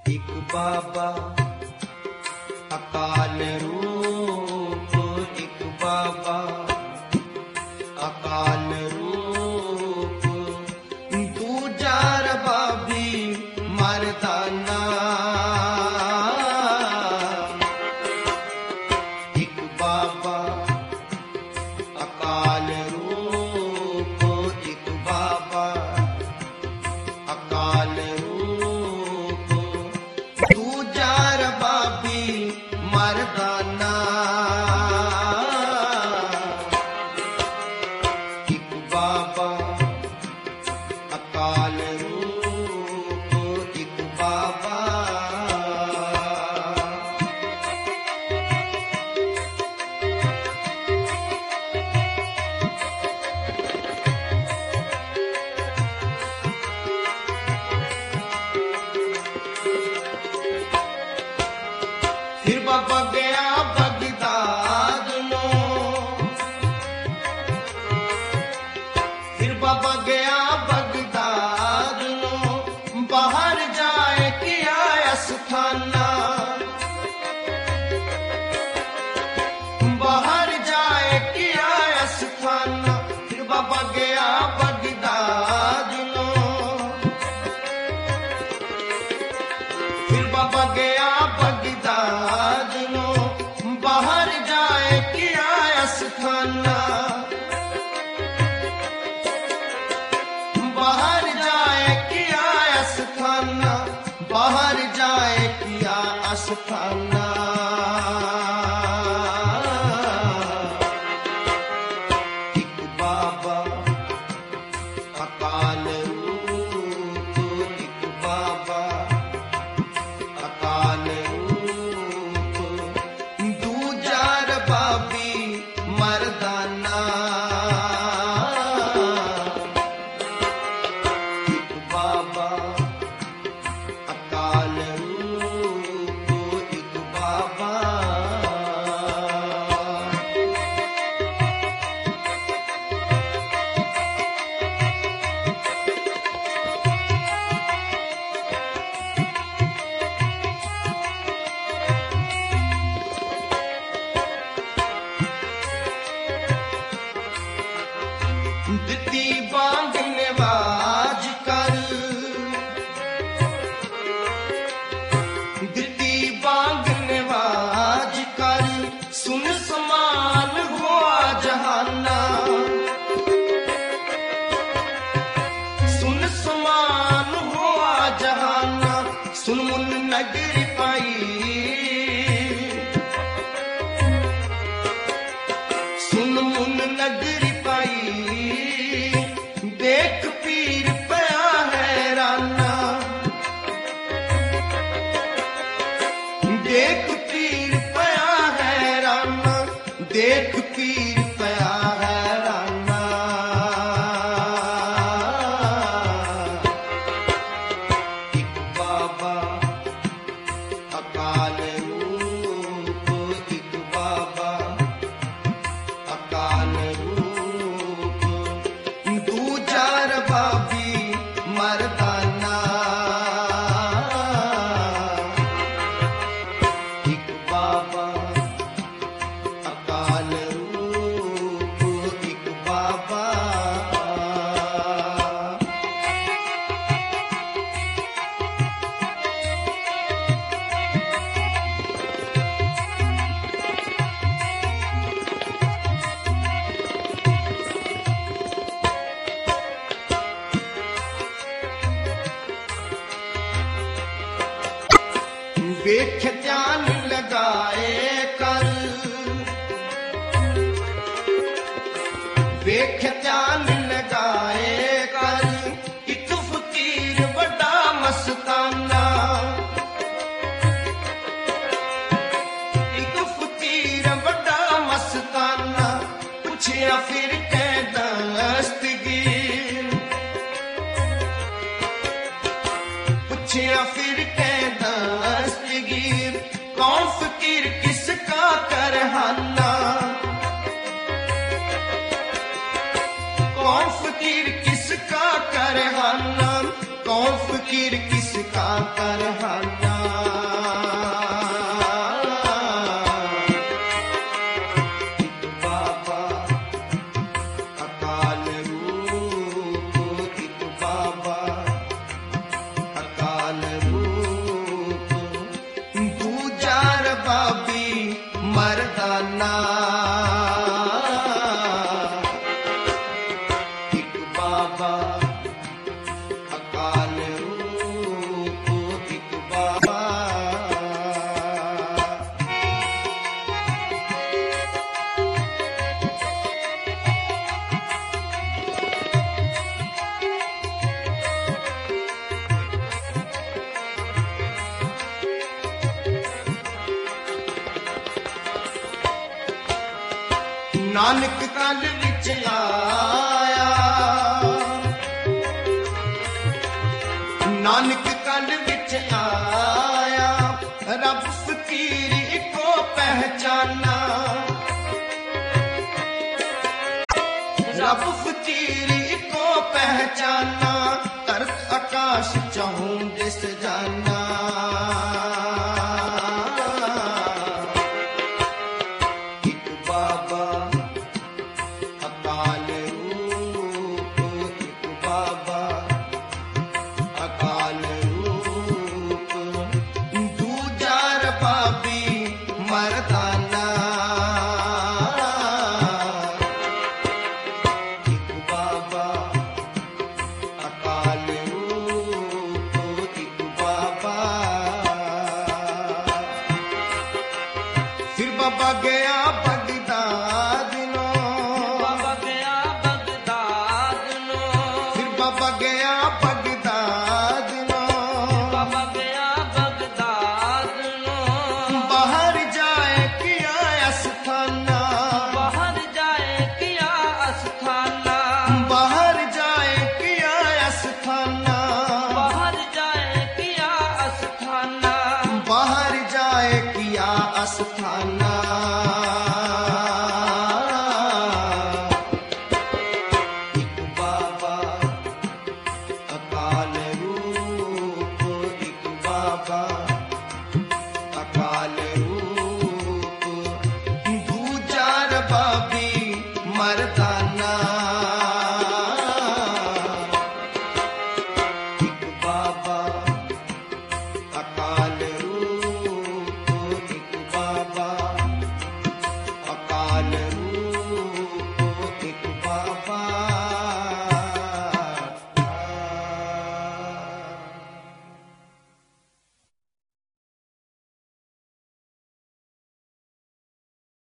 एक बाबा अकाल रूप, एक बाबा अकाल रूप, दूजा रबाबी मर्दाना। एक बाबा अकाल रूप, एक बाबा अकाल रूप, दूजा रबाबी मर्दाना। एक बाबा अकाल रूप, एक बाबा। फिर बाबा गया बगदाद नो, फिर बाबा गया बगदाद नो, बाहर जाए किया अस्थाना, बाहर जाए किया अस्थाना। फिर बाबा गया बगदाद नो, फिर बाबा गया बगदाद नो, बाहर जाए किया अस्थाना, बाहर जाए किया अस्थाना, बाहर जाए किया अस्थाना। एक बाबा अकाल रूप, एक बाबा अकाल रूप, दूजा रबाबी मर्दाना। एक बाबा अकाल रूप, एक बाबा। दिती बांग नवाज कर, दिती बांग नवाज कर, सुन समान हुआ जहाना, सुन समान हुआ जहाना। सुन मुन नगरी पाई, सुन मुन नगरी पाई, देख पीर पया हैराना, देख पीर पया हैराना, देख पीर पया हैराना। एक बाबा अकाल रूप, एक बाबा अकाल रूप, दूजा रबाबी मर्दाना। एक बाबा अकाल रूप, एक बाबा। वेख ध्यान लगाए कर, वेख ध्यान लगाए कर, एक फकीर बड़ा मस्ताना, एक फकीर बड़ा मस्ताना। पूछया फिर कै दस्तगीर, पूछया फिर कै दस्तगीर, कौन फकीर किसका करहाना, कौन फकीर किसका करहाना, कौन फकीर किसका करहाना। मर्दाना। एक बाबा अकाल रूप, एक बाबा। नानक काल विच आया, नानक काल विच आया, रब फकीर को पहचाना, रब फकीर को पहचाना, तरत आकाश चाहूं जिस जाना। मर्दाना एक बाबा अकाल रूप, एक बाबा। फिर बाबा गया